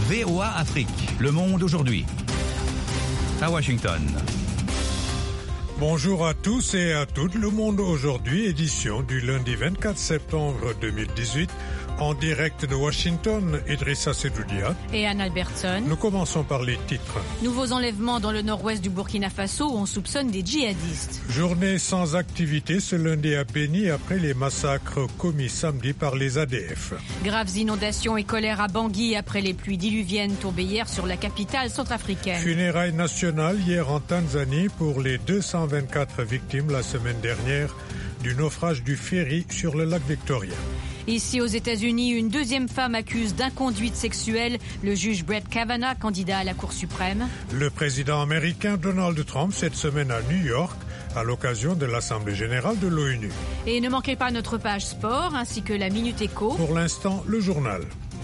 VOA Afrique, le monde aujourd'hui. À Washington. Bonjour à tous et à toutes, le monde aujourd'hui, édition du lundi 24 septembre 2018. En direct de Washington, Idrissa Sedoudia et Anne Albertson. Nous commençons par les titres. Nouveaux enlèvements dans le nord-ouest du Burkina Faso où on soupçonne des djihadistes. Journée sans activité ce lundi à Béni après les massacres commis samedi par les ADF. Graves inondations et colère à Bangui après les pluies diluviennes tombées hier sur la capitale centrafricaine. Funérailles nationales hier en Tanzanie pour les 224 victimes la semaine dernière du naufrage du ferry sur le lac Victoria. Ici aux États-Unis, une deuxième femme accuse d'inconduite sexuelle le juge Brett Kavanaugh, candidat à la Cour suprême. Le président américain Donald Trump cette semaine à New York à l'occasion de l'Assemblée générale de l'ONU. Et ne manquez pas notre page sport ainsi que la Minute Éco. Pour l'instant, le journal.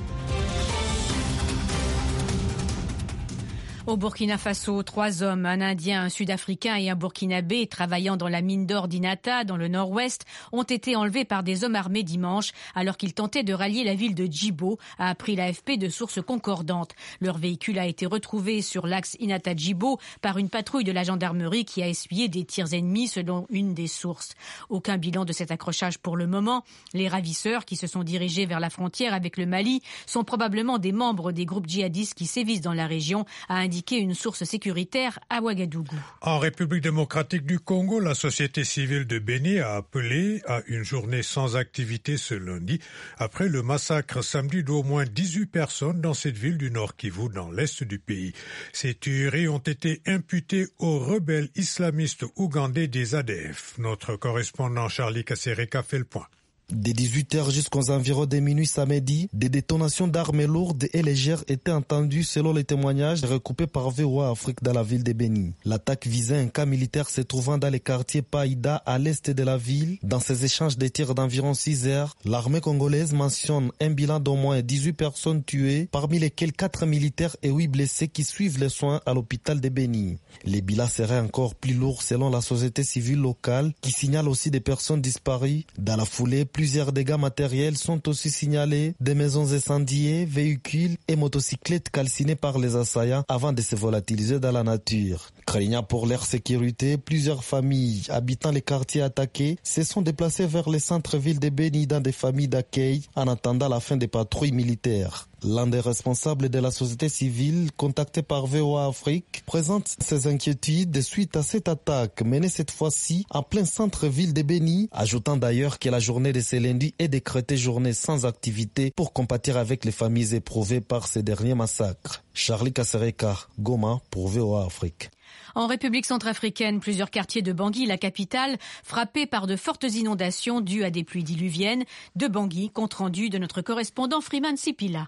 Au Burkina Faso, 3 hommes, un Indien, un Sud-Africain et un Burkinabé travaillant dans la mine d'or d'Inata, dans le nord-ouest, ont été enlevés par des hommes armés dimanche alors qu'ils tentaient de rallier la ville de Djibo, a appris l'AFP de sources concordantes. Leur véhicule a été retrouvé sur l'axe Inata-Djibo par une patrouille de la gendarmerie qui a essuyé des tirs ennemis selon une des sources. Aucun bilan de cet accrochage pour le moment. Les ravisseurs qui se sont dirigés vers la frontière avec le Mali sont probablement des membres des groupes djihadistes qui sévissent dans la région, a indiqué une source sécuritaire à Ouagadougou. En République démocratique du Congo, la société civile de Béni a appelé à une journée sans activité ce lundi après le massacre samedi d'au moins 18 personnes dans cette ville du Nord Kivu dans l'est du pays. Ces tueries ont été imputées aux rebelles islamistes ougandais des ADF. Notre correspondant Charlie Kassereka fait le point. Dès 18h jusqu'aux environs de minuit samedi, des détonations d'armes lourdes et légères étaient entendues selon les témoignages recoupés par VOA Afrique dans la ville de Béni. L'attaque visait un camp militaire se trouvant dans le quartier Païda à l'est de la ville. Dans ces échanges de tirs d'environ 6 heures, l'armée congolaise mentionne un bilan d'au moins 18 personnes tuées, parmi lesquelles 4 militaires et 8 blessés qui suivent les soins à l'hôpital de Béni. Les bilans seraient encore plus lourds selon la société civile locale qui signale aussi des personnes disparues. Dans la foulée, plusieurs dégâts matériels sont aussi signalés, des maisons incendiées, véhicules et motocyclettes calcinées par les assaillants avant de se volatiliser dans la nature. Craignant pour leur sécurité, plusieurs familles habitant les quartiers attaqués se sont déplacées vers les centres-villes de Béni dans des familles d'accueil en attendant la fin des patrouilles militaires. L'un des responsables de la société civile, contacté par VOA Afrique, présente ses inquiétudes suite à cette attaque menée cette fois-ci en plein centre-ville de Béni, ajoutant d'ailleurs que la journée de ce lundi est décrétée journée sans activité pour compatir avec les familles éprouvées par ces derniers massacres. Charlie Kassereka, Goma pour VOA Afrique. En République centrafricaine, plusieurs quartiers de Bangui, la capitale, frappés par de fortes inondations dues à des pluies diluviennes. De Bangui, compte rendu de notre correspondant Freeman Sipila.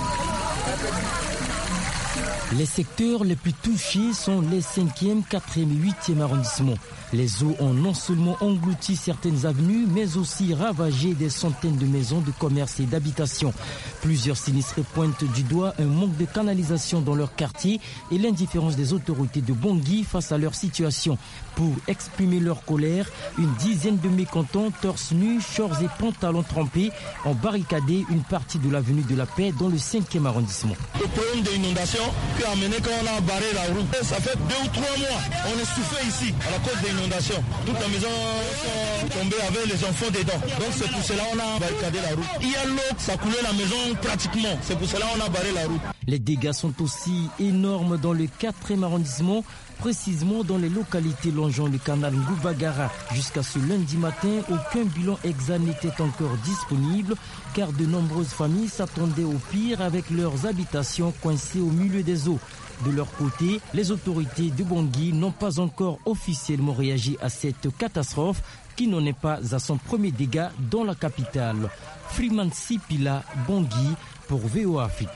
Les secteurs les plus touchés sont les 5e, 4e et 8e arrondissements. Les eaux ont non seulement englouti certaines avenues, mais aussi ravagé des centaines de maisons de commerce et d'habitation. Plusieurs sinistrés pointent du doigt un manque de canalisation dans leur quartier et l'indifférence des autorités de Bangui face à leur situation. Pour exprimer leur colère, une dizaine de mécontents, torse nus, shorts et pantalons trempés, ont barricadé une partie de l'avenue de la Paix dans le 5e arrondissement. Le problème de l'inondation qui a amené quand on a barré la route, ça fait 2 ou 3 mois. On est souffert ici à la cause de l'inondation. Toutes les maisons sont tombées avec les enfants dedans. Donc c'est pour cela qu'on a barricadé la route. Il y a l'eau, ça coulait la maison pratiquement. C'est pour cela qu'on a barré la route. Les dégâts sont aussi énormes dans le 4e arrondissement, précisément dans les localités longeant le canal Ngoubagara. Jusqu'à ce lundi matin, aucun bilan exact n'était encore disponible car de nombreuses familles s'attendaient au pire avec leurs habitations coincées au milieu des eaux. De leur côté, les autorités de Bangui n'ont pas encore officiellement réagi à cette catastrophe qui n'en est pas à son premier dégât dans la capitale. Freeman Sipila, Bangui pour VOA Afrique.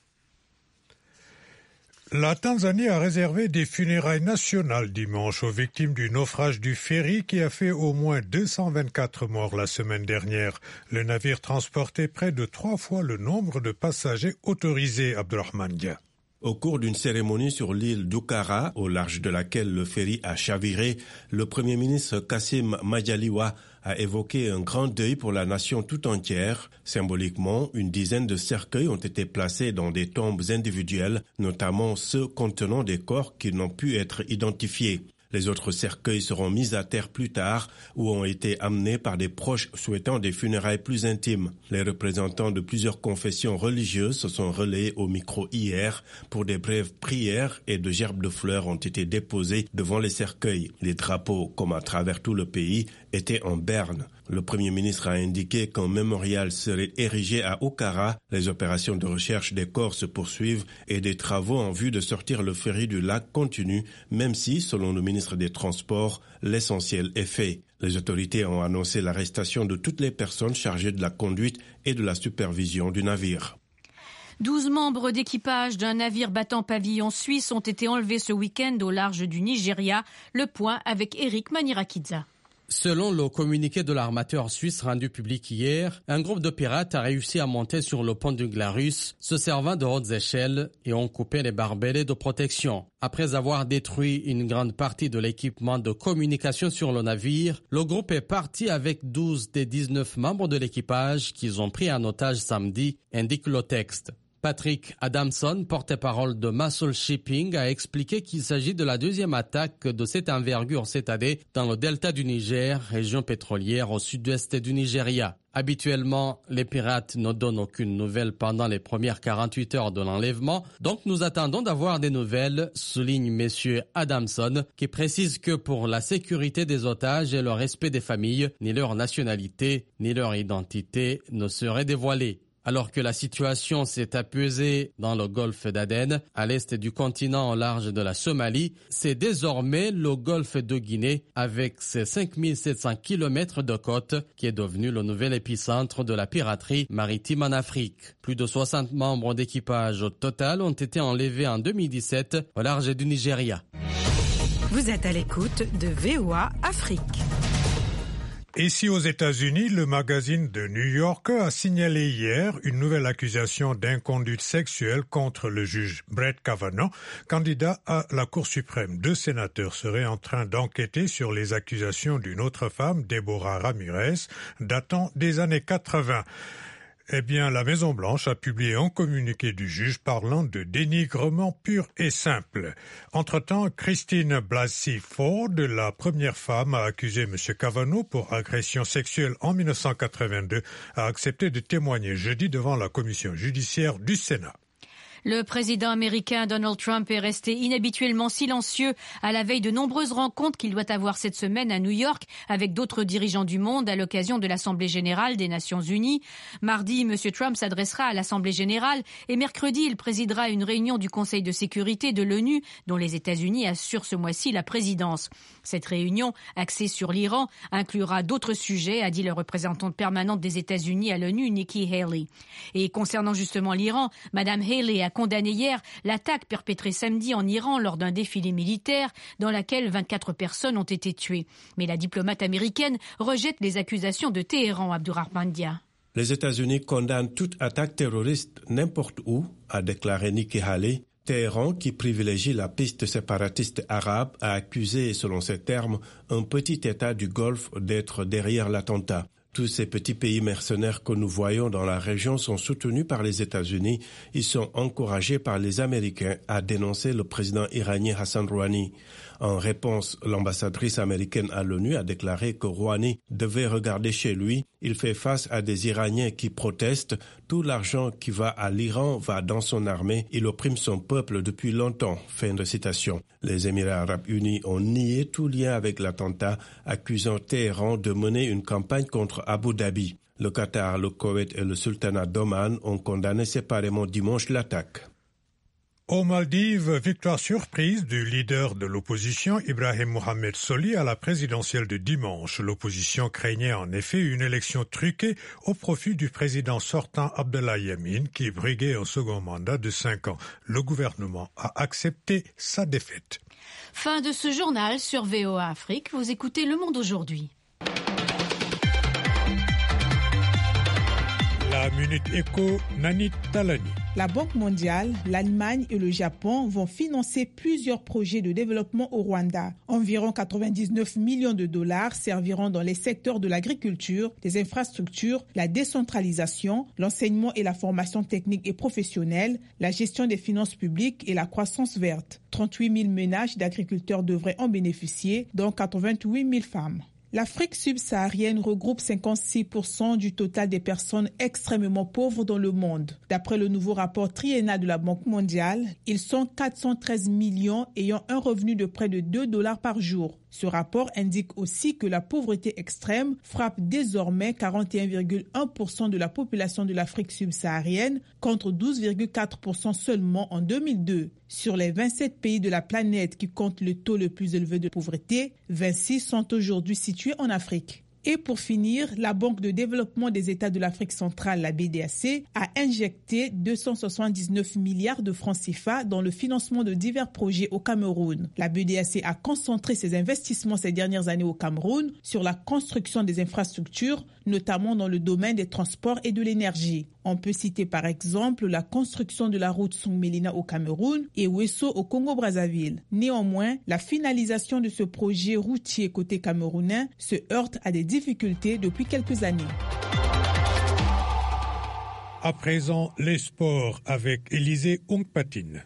La Tanzanie a réservé des funérailles nationales dimanche aux victimes du naufrage du ferry qui a fait au moins 224 morts la semaine dernière. Le navire transportait près de 3 fois le nombre de passagers autorisés, Abdurrahman Dia. Au cours d'une cérémonie sur l'île d'Ukara, au large de laquelle le ferry a chaviré, le Premier ministre Kassim Majaliwa a évoqué un grand deuil pour la nation tout entière. Symboliquement, une dizaine de cercueils ont été placés dans des tombes individuelles, notamment ceux contenant des corps qui n'ont pu être identifiés. Les autres cercueils seront mis à terre plus tard ou ont été amenés par des proches souhaitant des funérailles plus intimes. Les représentants de plusieurs confessions religieuses se sont relayés au micro hier pour des brèves prières et de gerbes de fleurs ont été déposées devant les cercueils. Les drapeaux, comme à travers tout le pays, étaient en berne. Le Premier ministre a indiqué qu'un mémorial serait érigé à Okara. Les opérations de recherche des corps se poursuivent et des travaux en vue de sortir le ferry du lac continuent, même si, selon le ministre des Transports, l'essentiel est fait. Les autorités ont annoncé l'arrestation de toutes les personnes chargées de la conduite et de la supervision du navire. 12 membres d'équipage d'un navire battant pavillon suisse ont été enlevés ce week-end au large du Nigeria. Le point avec Eric Manirakidza. Selon le communiqué de l'armateur suisse rendu public hier, un groupe de pirates a réussi à monter sur le pont du Glarus, se servant de hautes échelles et ont coupé les barbelés de protection. Après avoir détruit une grande partie de l'équipement de communication sur le navire, le groupe est parti avec 12 des 19 membres de l'équipage qu'ils ont pris en otage samedi, indique le texte. Patrick Adamson, porte-parole de Muscle Shipping, a expliqué qu'il s'agit de la deuxième attaque de cette envergure cette année dans le delta du Niger, région pétrolière au sud-ouest du Nigeria. Habituellement, les pirates ne donnent aucune nouvelle pendant les premières 48 heures de l'enlèvement, donc nous attendons d'avoir des nouvelles, souligne M. Adamson, qui précise que pour la sécurité des otages et le respect des familles, ni leur nationalité, ni leur identité ne seraient dévoilées. Alors que la situation s'est apaisée dans le golfe d'Aden, à l'est du continent au large de la Somalie, c'est désormais le golfe de Guinée, avec ses 5700 km de côte, qui est devenu le nouvel épicentre de la piraterie maritime en Afrique. Plus de 60 membres d'équipage au total ont été enlevés en 2017 au large du Nigeria. Vous êtes à l'écoute de VOA Afrique. Ici aux États-Unis, le magazine The New Yorker a signalé hier une nouvelle accusation d'inconduite sexuelle contre le juge Brett Kavanaugh, candidat à la Cour suprême. 2 sénateurs seraient en train d'enquêter sur les accusations d'une autre femme, Deborah Ramirez, datant des années 80. Eh bien, la Maison-Blanche a publié un communiqué du juge parlant de dénigrement pur et simple. Entre-temps, Christine Blasey Ford, la première femme à accuser M. Kavanaugh pour agression sexuelle en 1982, a accepté de témoigner jeudi devant la commission judiciaire du Sénat. Le président américain Donald Trump est resté inhabituellement silencieux à la veille de nombreuses rencontres qu'il doit avoir cette semaine à New York avec d'autres dirigeants du monde à l'occasion de l'Assemblée générale des Nations unies. Mardi, M. Trump s'adressera à l'Assemblée générale et mercredi, il présidera une réunion du Conseil de sécurité de l'ONU dont les États-Unis assurent ce mois-ci la présidence. Cette réunion, axée sur l'Iran, inclura d'autres sujets, a dit le représentante permanente des États-Unis à l'ONU, Nikki Haley. Et concernant justement l'Iran, Mme Haley a condamné hier l'attaque perpétrée samedi en Iran lors d'un défilé militaire dans laquelle 24 personnes ont été tuées. Mais la diplomate américaine rejette les accusations de Téhéran, Abdurrahman Dia. Les États-Unis condamnent toute attaque terroriste n'importe où, a déclaré Nikki Haley. Téhéran, qui privilégie la piste séparatiste arabe, a accusé, selon ses termes, un petit État du Golfe d'être derrière l'attentat. Tous ces petits pays mercenaires que nous voyons dans la région sont soutenus par les États-Unis. Ils sont encouragés par les Américains, a dénoncé le président iranien Hassan Rouhani. En réponse, l'ambassadrice américaine à l'ONU a déclaré que Rouhani devait regarder chez lui. Il fait face à des Iraniens qui protestent. Tout l'argent qui va à l'Iran va dans son armée. Il opprime son peuple depuis longtemps. Fin de citation. Les Émirats arabes unis ont nié tout lien avec l'attentat, accusant Téhéran de mener une campagne contre Abu Dhabi. Le Qatar, le Koweït et le Sultanat d'Oman ont condamné séparément dimanche l'attaque. Aux Maldives, victoire surprise du leader de l'opposition, Ibrahim Mohamed Soli, à la présidentielle de dimanche. L'opposition craignait en effet une élection truquée au profit du président sortant Abdallah Yameen, qui briguait un second mandat de 5 ans. Le gouvernement a accepté sa défaite. Fin de ce journal sur VOA Afrique. Vous écoutez Le Monde aujourd'hui. La La Minute Éco, Nani Talani. La Banque mondiale, l'Allemagne et le Japon vont financer plusieurs projets de développement au Rwanda. Environ 99 millions de dollars serviront dans les secteurs de l'agriculture, des infrastructures, la décentralisation, l'enseignement et la formation technique et professionnelle, la gestion des finances publiques et la croissance verte. 38 000 ménages d'agriculteurs devraient en bénéficier, dont 88 000 femmes. L'Afrique subsaharienne regroupe 56% du total des personnes extrêmement pauvres dans le monde. D'après le nouveau rapport triennal de la Banque mondiale, ils sont 413 millions ayant un revenu de près de $2 par jour. Ce rapport indique aussi que la pauvreté extrême frappe désormais 41,1% de la population de l'Afrique subsaharienne contre 12,4% seulement en 2002. Sur les 27 pays de la planète qui comptent le taux le plus élevé de pauvreté, 26 sont aujourd'hui situés en Afrique. Et pour finir, la Banque de développement des États de l'Afrique centrale, la BDAC, a injecté 279 milliards de francs CFA dans le financement de divers projets au Cameroun. La BDAC a concentré ses investissements ces dernières années au Cameroun sur la construction des infrastructures, notamment dans le domaine des transports et de l'énergie. On peut citer par exemple la construction de la route Songmelina au Cameroun et Wesso au Congo-Brazzaville. Néanmoins, la finalisation de ce projet routier côté camerounais se heurte à des difficultés depuis quelques années. À présent, les sports avec Élisée Ongpatine.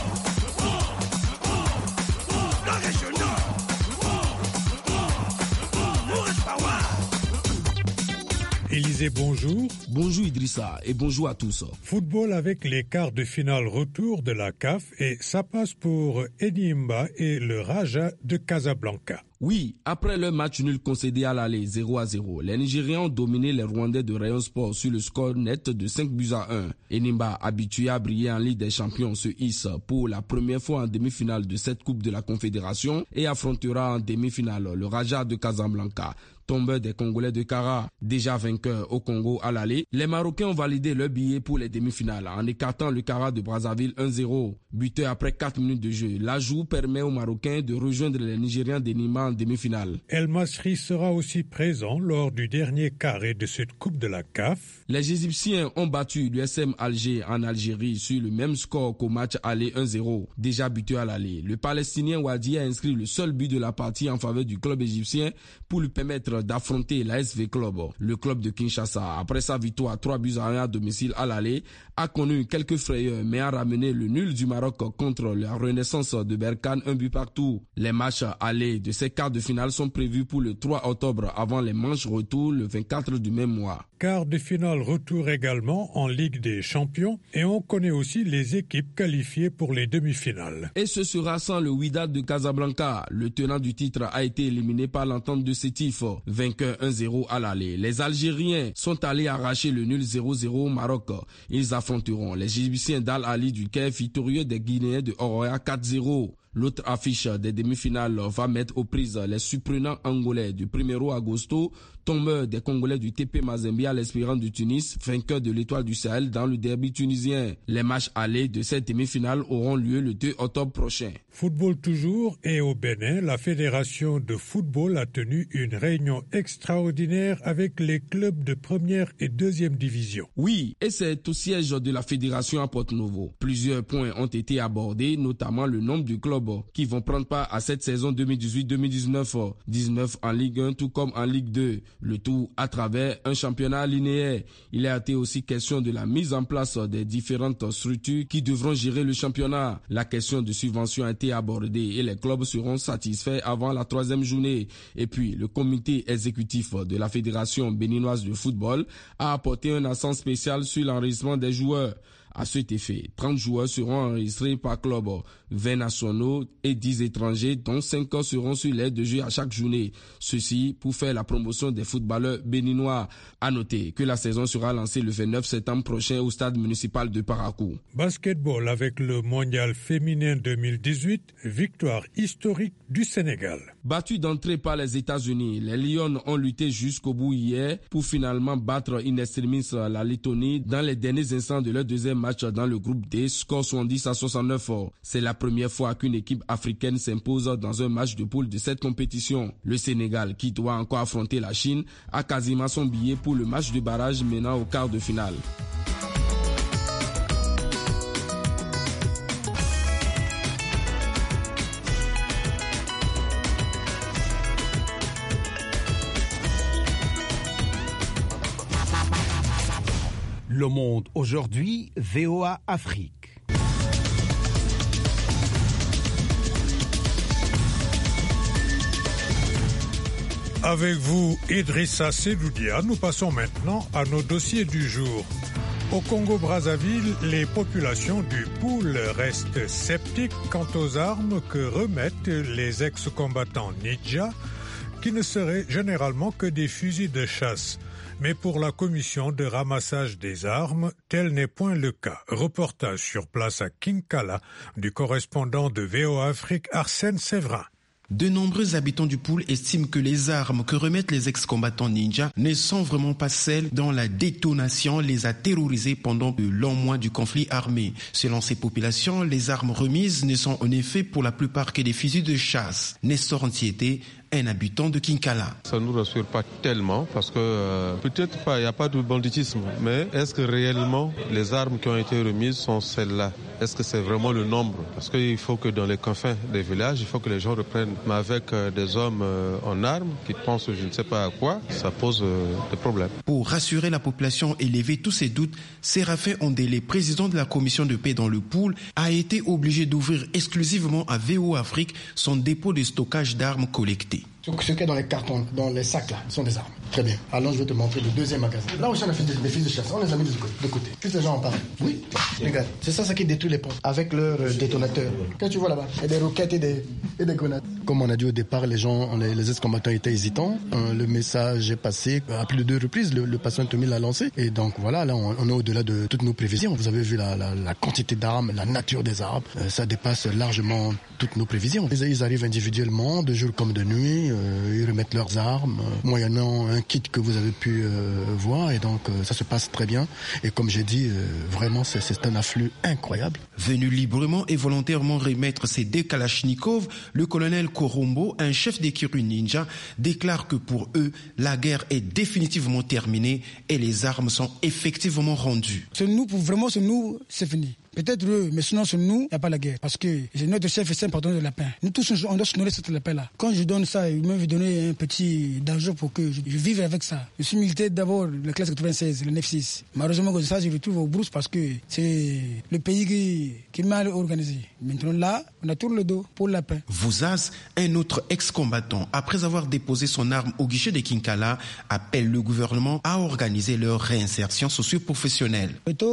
Élisée, bonjour. Bonjour Idrissa et bonjour à tous. Football avec les quarts de finale retour de la CAF et ça passe pour Enyimba et le Raja de Casablanca. Oui, après le match nul concédé à l'aller 0-0, les Nigérians ont dominé les Rwandais de Rayon Sport sur le score net de 5-1. Enyimba, habitué à briller en Ligue des Champions, se hisse pour la première fois en demi-finale de cette Coupe de la Confédération et affrontera en demi-finale le Raja de Casablanca. Tombeur des Congolais de Kara, déjà vainqueur au Congo à l'aller, les Marocains ont validé leur billet pour les demi-finales en écartant le Kara de Brazzaville 1-0. Buteur après 4 minutes de jeu, l'ajout permet aux Marocains de rejoindre les Nigérians d'Enyimba en demi-finale. El Masri sera aussi présent lors du dernier carré de cette Coupe de la CAF. Les Égyptiens ont battu l'USM Alger en Algérie sur le même score qu'au match aller 1-0, déjà buteur à l'aller. Le Palestinien Wadi a inscrit le seul but de la partie en faveur du club égyptien pour lui permettre d'affronter l'ASV Club. Le club de Kinshasa, après sa victoire 3-1 à domicile à l'aller, a connu quelques frayeurs mais a ramené le nul du Maroc contre la Renaissance de Berkane 1 but partout. Les matchs allés de ces quarts de finale sont prévus pour le 3 octobre avant les manches retour le 24 du même mois. Quart de finale retour également en Ligue des Champions et on connaît aussi les équipes qualifiées pour les demi-finales. Et ce sera sans le Wydad de Casablanca. Le tenant du titre a été éliminé par l'entente de Sétif, vainqueur 1-0 à l'aller. Les Algériens sont allés arracher le nul 0-0 au Maroc. Ils affronteront les Égyptiens d'Al Ali du Caire, victorieux des Guinéens de Oroya 4-0. L'autre affiche des demi-finales va mettre aux prises les surprenants Angolais du 1er agosto, tombeur des Congolais du TP Mazembe à l'Espérance de Tunis, vainqueur de l'Étoile du Sahel dans le derby tunisien. Les matchs allés de cette demi-finale auront lieu le 2 octobre prochain. Football toujours et au Bénin, la Fédération de football a tenu une réunion extraordinaire avec les clubs de première et deuxième division. Oui, et c'est au siège de la Fédération à Porto-Novo. Plusieurs points ont été abordés, notamment le nombre de clubs qui vont prendre part à cette saison 2018-2019, 19 en Ligue 1 tout comme en Ligue 2, le tout à travers un championnat linéaire. Il a été aussi question de la mise en place des différentes structures qui devront gérer le championnat. La question de subvention a été abordée et les clubs seront satisfaits avant la 3e journée. Et puis, le comité exécutif de la Fédération béninoise de football a apporté un accent spécial sur l'enregistrement des joueurs. À cet effet, 30 joueurs seront enregistrés par club, 20 nationaux et 10 étrangers, dont 5 seront sur l'aire de jeu à chaque journée. Ceci pour faire la promotion des footballeurs béninois. À noter que la saison sera lancée le 29 septembre prochain au stade municipal de Parakou. Basketball avec le mondial féminin 2018, victoire historique du Sénégal. Battus d'entrée par les États-Unis, les Lions ont lutté jusqu'au bout hier pour finalement battre in extremis la Lettonie dans les derniers instants de leur deuxième deuxième match dans le groupe D, score 70-69. C'est la première fois qu'une équipe africaine s'impose dans un match de poule de cette compétition. Le Sénégal, qui doit encore affronter la Chine, a quasiment son billet pour le match de barrage menant au quart de finale. Le Monde aujourd'hui, VOA Afrique. Avec vous, Idrissa Seloudia, nous passons maintenant à nos dossiers du jour. Au Congo-Brazzaville, les populations du Poul restent sceptiques quant aux armes que remettent les ex-combattants Nidja, qui ne seraient généralement que des fusils de chasse. Mais pour la commission de ramassage des armes, tel n'est point le cas. Reportage sur place à Kinkala du correspondant de VOA Afrique Arsène Séverin. De nombreux habitants du Poul estiment que les armes que remettent les ex-combattants ninja ne sont vraiment pas celles dont la détonation les a terrorisés pendant de longs mois du conflit armé. Selon ces populations, les armes remises ne sont en effet pour la plupart que des fusils de chasse. Nestor Ntiété, un habitant de Kinkala. Ça ne nous rassure pas tellement parce que peut-être pas, il n'y a pas de banditisme, mais est-ce que réellement les armes qui ont été remises sont celles-là? Est-ce que c'est vraiment le nombre? Parce qu'il faut que dans les confins des villages, il faut que les gens reprennent. Mais avec des hommes en armes qui pensent je ne sais pas à quoi, ça pose des problèmes. Pour rassurer la population et lever tous ces doutes, Séraphin Ondélé, président de la commission de paix dans le Poul, a été obligé d'ouvrir exclusivement à VOA Afrique son dépôt de stockage d'armes collectées. Ce qu'il y a dans les cartons, dans les sacs là, sont des armes. Très bien. Alors je vais te montrer le deuxième magasin. Là aussi on a fait des fusils de chasse. On les a mis de côté. Plus les gens en parlent. Oui. Regarde. C'est ça qui détruit les ponts. Avec leurs détonateurs. Qu'est-ce que tu vois là-bas? Il y a des roquettes et des grenades. Comme on a dit au départ, les ex-combattants étaient hésitants. Le message est passé à plus de 2 reprises. Le patient Tommy l'a lancé. Et donc voilà, là on est au-delà de toutes nos prévisions. Vous avez vu la quantité d'armes, la nature des armes. Ça dépasse largement toutes nos prévisions. Ils arrivent individuellement, de jour comme de nuit. Ils remettent leurs armes, moyennant un kit que vous avez pu voir, et donc ça se passe très bien. Et comme j'ai dit, vraiment c'est un afflux incroyable. Venu librement et volontairement remettre ses 2 Kalachnikov, le colonel Korombo, un chef d'écurie ninja, déclare que pour eux, la guerre est définitivement terminée et les armes sont effectivement rendues. C'est nous, c'est fini. Peut-être eux, mais sinon sur nous, il n'y a pas la guerre. Parce que notre chef, c'est un pardon de lapin. Nous tous, on doit se nourrir cette lapin-là. Quand je donne ça, il m'a donné un petit danger pour que je vive avec ça. Je suis militaire d'abord, la classe 96, le 9-6. Malheureusement, comme ça, je retrouve aux brousses parce que c'est le pays qui est mal organisé. Maintenant là, on a tourné le dos pour le lapin. Vouzaz, un autre ex-combattant, après avoir déposé son arme au guichet de Kinkala, appelle le gouvernement à organiser leur réinsertion socio-professionnelle.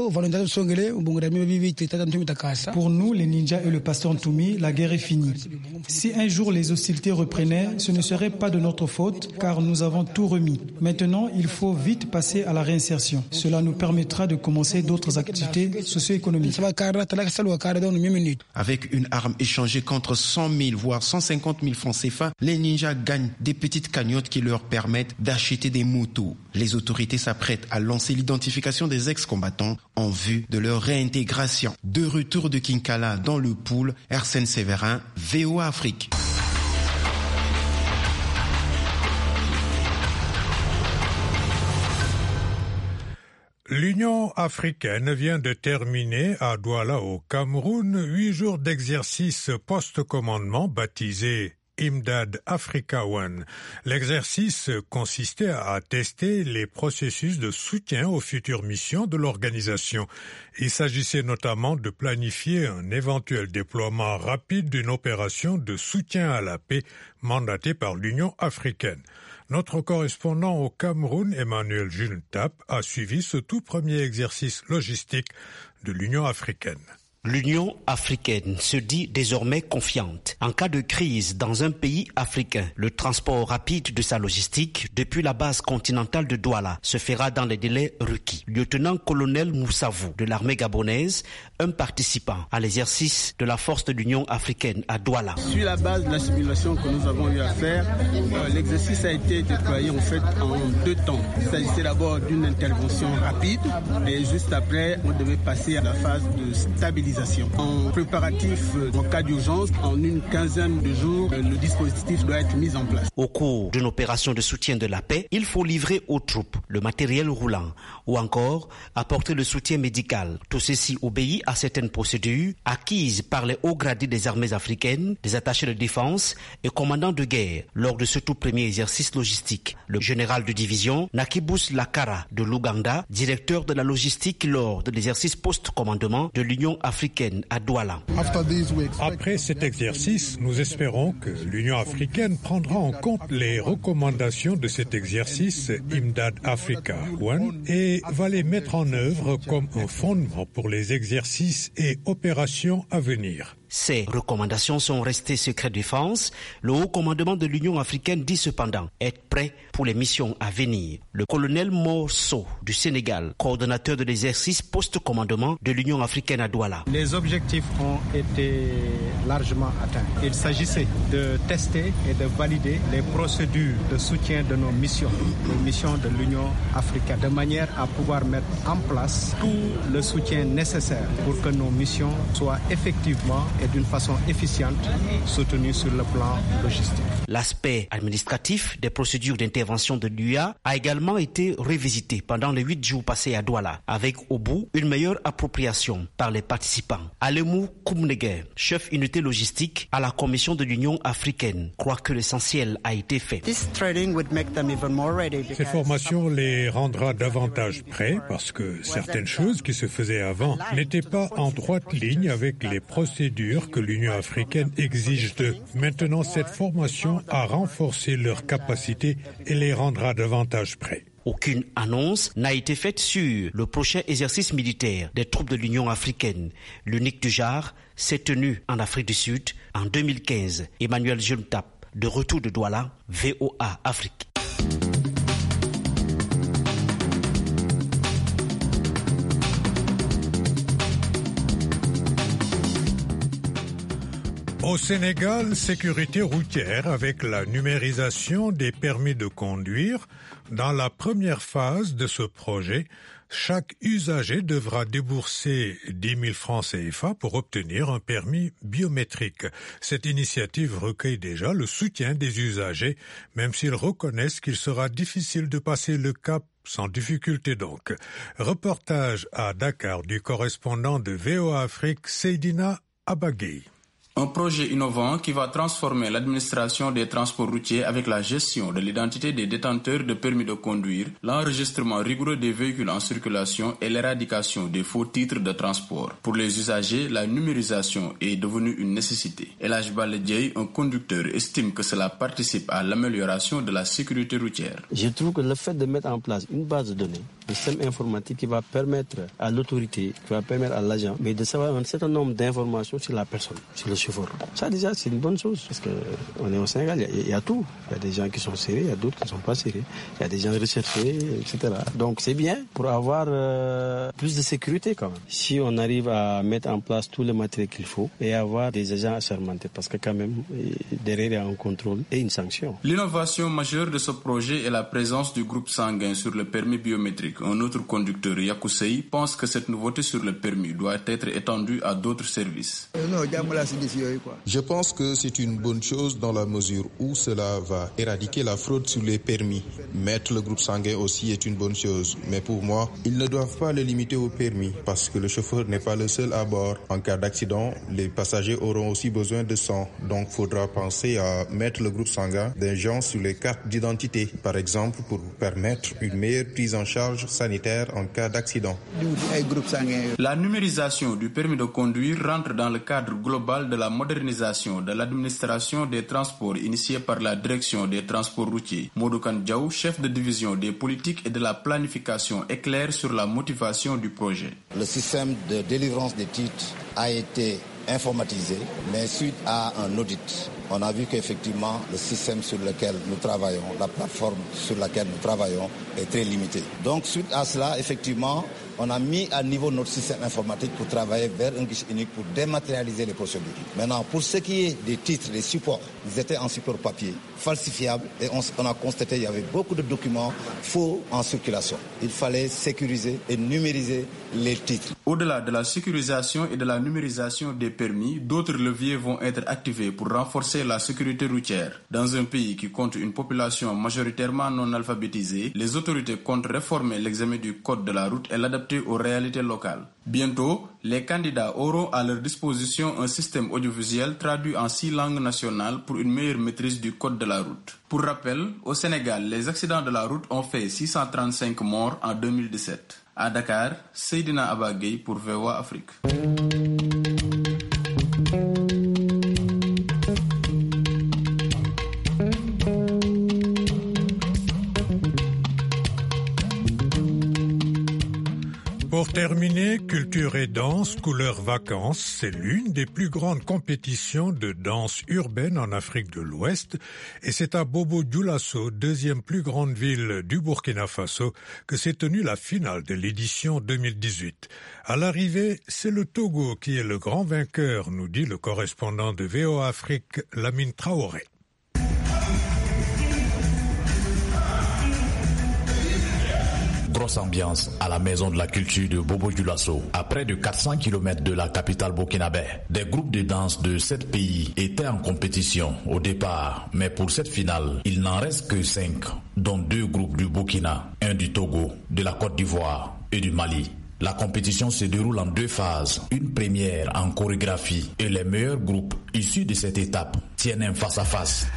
Pour nous, les ninjas et le pasteur Ntoumi, la guerre est finie. Si un jour les hostilités reprenaient, ce ne serait pas de notre faute, car nous avons tout remis. Maintenant, il faut vite passer à la réinsertion. Cela nous permettra de commencer d'autres activités socio-économiques. Avec une arme échangée contre 100 000 voire 150 000 francs CFA, les ninjas gagnent des petites cagnottes qui leur permettent d'acheter des motos. Les autorités s'apprêtent à lancer l'identification des ex-combattants en vue de leur réintégration. De retour de Kinkala dans le Poul, Arsène Séverin, VOA Afrique. L'Union africaine vient de terminer à Douala au Cameroun 8 jours d'exercice post-commandement baptisé Imdad Africa One. L'exercice consistait à tester les processus de soutien aux futures missions de l'organisation. Il s'agissait notamment de planifier un éventuel déploiement rapide d'une opération de soutien à la paix mandatée par l'Union africaine. Notre correspondant au Cameroun, Emmanuel Jules Tap, a suivi ce tout premier exercice logistique de l'Union africaine. L'Union africaine se dit désormais confiante. En cas de crise dans un pays africain, le transport rapide de sa logistique depuis la base continentale de Douala se fera dans les délais requis. Lieutenant-colonel Moussavou de l'armée gabonaise, un participant à l'exercice de la force de l'Union africaine à Douala. Sur la base de la simulation que nous avons eu à faire, l'exercice a été déployé en fait en 2 temps. Il s'agissait d'abord d'une intervention rapide et juste après, on devait passer à la phase de stabilisation. En préparatif, en cas d'urgence, en une quinzaine de jours, le dispositif doit être mis en place. Au cours d'une opération de soutien de la paix, il faut livrer aux troupes le matériel roulant ou encore apporter le soutien médical. Tout ceci obéit à certaines procédures acquises par les hauts gradés des armées africaines, des attachés de défense et commandants de guerre lors de ce tout premier exercice logistique. Le général de division Nakibus Lakara de l'Ouganda, directeur de la logistique lors de l'exercice post-commandement de l'Union africaine à Douala. Après cet exercice, nous espérons que l'Union africaine prendra en compte les recommandations de cet exercice Imdad Africa One et va les mettre en œuvre comme un fondement pour les exercices et opérations à venir. Ces recommandations sont restées secret défense. Le haut commandement de l'Union africaine dit cependant être prêt pour les missions à venir. Le colonel Morso du Sénégal, coordonnateur de l'exercice post-commandement de l'Union africaine à Douala. Les objectifs ont été largement atteints. Il s'agissait de tester et de valider les procédures de soutien de nos missions, les missions de l'Union africaine, de manière à pouvoir mettre en place tout le soutien nécessaire pour que nos missions soient effectivement et d'une façon efficiente soutenues sur le plan logistique. L'aspect administratif des procédures d'intervention de l'UA a également été revisité pendant les 8 jours passés à Douala, avec au bout une meilleure appropriation par les participants. Alemou Koumneguer, chef unité logistique à la Commission de l'Union africaine, croit que l'essentiel a été fait. Cette formation les rendra davantage prêts parce que certaines choses qui se faisaient avant n'étaient pas en droite ligne avec les procédures que l'Union africaine exige d'eux. Maintenant, cette formation a renforcé leurs capacités et les rendra davantage prêts. Aucune annonce n'a été faite sur le prochain exercice militaire des troupes de l'Union africaine. L'unique du genre s'est tenu en Afrique du Sud en 2015. Emmanuel Jemtap, de retour de Douala, VOA Afrique. Au Sénégal, sécurité routière avec la numérisation des permis de conduire. Dans la première phase de ce projet, chaque usager devra débourser 10 000 francs CFA pour obtenir un permis biométrique. Cette initiative recueille déjà le soutien des usagers, même s'ils reconnaissent qu'il sera difficile de passer le cap sans difficulté donc. Reportage à Dakar du correspondant de VOA Afrique, Seydina Abagay. Un projet innovant qui va transformer l'administration des transports routiers avec la gestion de l'identité des détenteurs de permis de conduire, l'enregistrement rigoureux des véhicules en circulation et l'éradication des faux titres de transport. Pour les usagers, la numérisation est devenue une nécessité. Elhaj Baledjei, un conducteur, estime que cela participe à l'amélioration de la sécurité routière. Je trouve que le fait de mettre en place une base de données, un système informatique qui va permettre à l'autorité, qui va permettre à l'agent, mais de savoir un certain nombre d'informations sur la personne, sur le chauffeur. Ça déjà c'est une bonne chose parce qu'on est au Sénégal, il y a tout. Il y a des gens qui sont sérieux, il y a d'autres qui ne sont pas sérieux. Il y a des gens recherchés, etc. Donc c'est bien pour avoir plus de sécurité quand même. Si on arrive à mettre en place tout le matériel qu'il faut et avoir des agents assermentés parce que quand même derrière il y a un contrôle et une sanction. L'innovation majeure de ce projet est la présence du groupe sanguin sur le permis biométrique. Un autre conducteur, Yakousei, pense que cette nouveauté sur le permis doit être étendue à d'autres services. Je pense que c'est une bonne chose dans la mesure où cela va éradiquer la fraude sur les permis. Mettre le groupe sanguin aussi est une bonne chose. Mais pour moi, ils ne doivent pas le limiter au permis parce que le chauffeur n'est pas le seul à bord. En cas d'accident, les passagers auront aussi besoin de sang. Donc, il faudra penser à mettre le groupe sanguin des gens sur les cartes d'identité, par exemple, pour permettre une meilleure prise en charge sanitaire en cas d'accident. La numérisation du permis de conduire rentre dans le cadre global de la la modernisation de l'administration des transports initiée par la direction des transports routiers. Modoukan Diaw, chef de division des politiques et de la planification, éclaire sur la motivation du projet. Le système de délivrance des titres a été informatisé, mais suite à un audit, on a vu qu'effectivement le système sur lequel nous travaillons, la plateforme sur laquelle nous travaillons est très limité. Donc suite à cela, effectivement, on a mis à niveau notre système informatique pour travailler vers un guichet unique pour dématérialiser les procédures. Maintenant, pour ce qui est des titres, des supports, ils étaient en support papier, falsifiables, et on a constaté qu'il y avait beaucoup de documents faux en circulation. Il fallait sécuriser et numériser les titres. Au-delà de la sécurisation et de la numérisation des permis, d'autres leviers vont être activés pour renforcer la sécurité routière. Dans un pays qui compte une population majoritairement non alphabétisée, les autorités comptent réformer l'examen du code de la route et l'adapter aux réalités locales. Bientôt, les candidats auront à leur disposition un système audiovisuel traduit en 6 langues nationales pour une meilleure maîtrise du code de la route. Pour rappel, au Sénégal, les accidents de la route ont fait 635 morts en 2017. À Dakar, Seydina Abagay pour VOA Afrique. Pour terminer, culture et danse, couleur vacances, c'est l'une des plus grandes compétitions de danse urbaine en Afrique de l'Ouest et c'est à Bobo-Dioulasso, deuxième plus grande ville du Burkina Faso, que s'est tenue la finale de l'édition 2018. À l'arrivée, c'est le Togo qui est le grand vainqueur, nous dit le correspondant de VOA Afrique, Lamine Traoré. Grosse ambiance à la maison de la culture de Bobo-Dioulasso. À près de 400 km de la capitale burkinabé, des groupes de danse de 7 pays étaient en compétition au départ. Mais pour cette finale, il n'en reste que 5, dont 2 groupes du Burkina, un du Togo, de la Côte d'Ivoire et du Mali. La compétition se déroule en 2 phases, une première en chorégraphie et les meilleurs groupes issus de cette étape tiennent un face-à-face.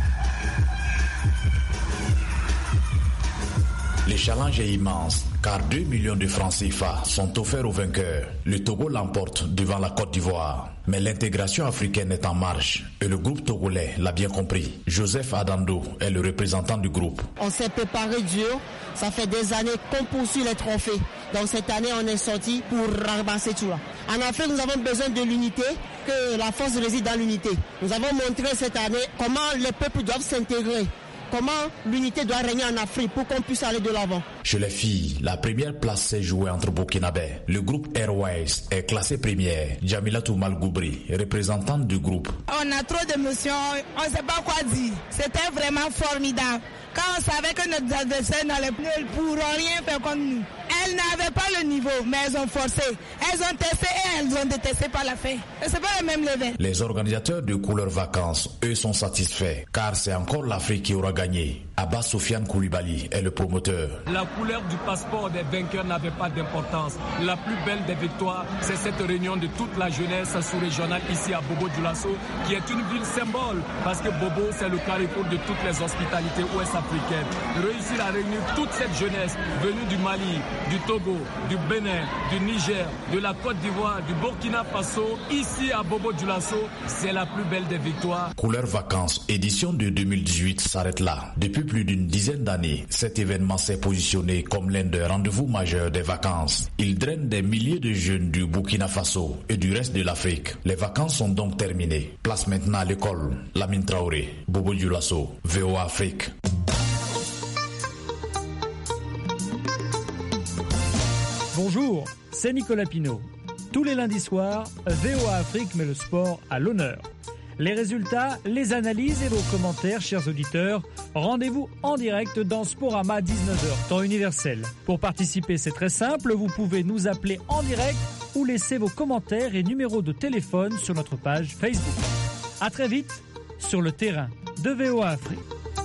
Le challenge est immense, car 2 millions de francs CFA sont offerts aux vainqueurs. Le Togo l'emporte devant la Côte d'Ivoire. Mais l'intégration africaine est en marche et le groupe togolais l'a bien compris. Joseph Adando est le représentant du groupe. On s'est préparé dur, ça fait des années qu'on poursuit les trophées. Donc cette année on est sorti pour ramasser tout là. En Afrique nous avons besoin de l'unité, que la force réside dans l'unité. Nous avons montré cette année comment les peuples doivent s'intégrer. Comment l'unité doit régner en Afrique pour qu'on puisse aller de l'avant. Chez les filles, la première place s'est jouée entre burkinabés. Le groupe Airways est classé première. Jamilatou Malgoubri, représentante du groupe. On a trop d'émotions, on ne sait pas quoi dire. C'était vraiment formidable. Quand on savait que notre adversaire ne pourront rien faire comme nous. Elles n'avaient pas le niveau, mais elles ont forcé. Elles ont testé et elles ont détesté par la fin. C'est pas le même level. Les organisateurs de Couleur Vacances, eux, sont satisfaits, car c'est encore l'Afrique qui aura gagné. Abbas Soufiane Koulibaly est le promoteur. La couleur du passeport des vainqueurs n'avait pas d'importance. La plus belle des victoires, c'est cette réunion de toute la jeunesse sous-régionale ici à Bobo-Dioulasso, qui est une ville symbole, parce que Bobo, c'est le carrefour de toutes les hospitalités ouest-africaines. Réussir à réunir toute cette jeunesse venue du Mali, du Togo, du Bénin, du Niger, de la Côte d'Ivoire, du Burkina Faso, ici à Bobo-Dioulasso, c'est la plus belle des victoires. Couleur Vacances, édition de 2018 s'arrête là. Depuis plus d'une dizaine d'années, cet événement s'est positionné comme l'un des rendez-vous majeurs des vacances. Il draine des milliers de jeunes du Burkina Faso et du reste de l'Afrique. Les vacances sont donc terminées. Place maintenant à l'école. Lamine Traoré, Bobo-Dioulasso, VOA Afrique. Bonjour, c'est Nicolas Pinault. Tous les lundis soirs, VOA Afrique met le sport à l'honneur. Les résultats, les analyses et vos commentaires, chers auditeurs, rendez-vous en direct dans Sporama 19h, temps universel. Pour participer, c'est très simple, vous pouvez nous appeler en direct ou laisser vos commentaires et numéros de téléphone sur notre page Facebook. À très vite sur le terrain de VOA Afrique.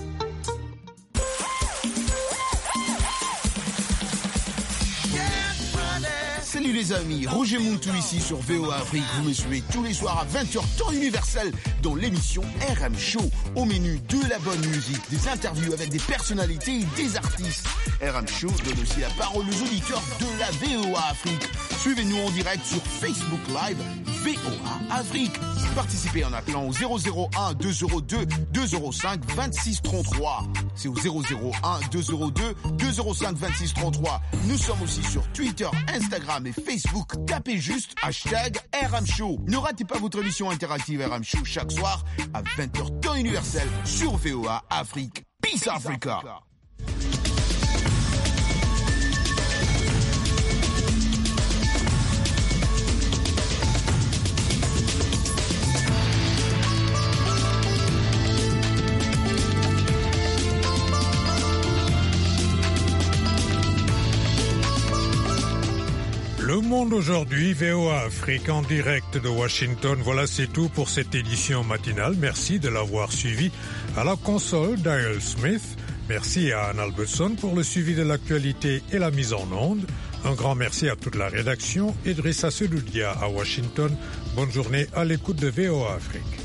Salut les amis, Roger Mountou ici sur VOA Afrique. Vous me suivez tous les soirs à 20h temps universel dans l'émission RM Show. Au menu de la bonne musique, des interviews avec des personnalités et des artistes. RM Show donne aussi la parole aux auditeurs de la VOA Afrique. Suivez-nous en direct sur Facebook Live VOA Afrique. Participez en appelant au 001 202 205 26 33. C'est au 001 202 205 26 33. Nous sommes aussi sur Twitter, Instagram et Facebook. Tapez juste #RM Show. Ne ratez pas votre émission interactive RM Show chaque soir à 20h temps universel sur VOA Afrique. Peace Africa. Le Monde aujourd'hui, VOA Afrique en direct de Washington. Voilà, c'est tout pour cette édition matinale. Merci de l'avoir suivi. À la console, Dial Smith. Merci à Anne Albertson pour le suivi de l'actualité et la mise en onde. Un grand merci à toute la rédaction. Idrissa Sedoudia à Washington. Bonne journée à l'écoute de VOA Afrique.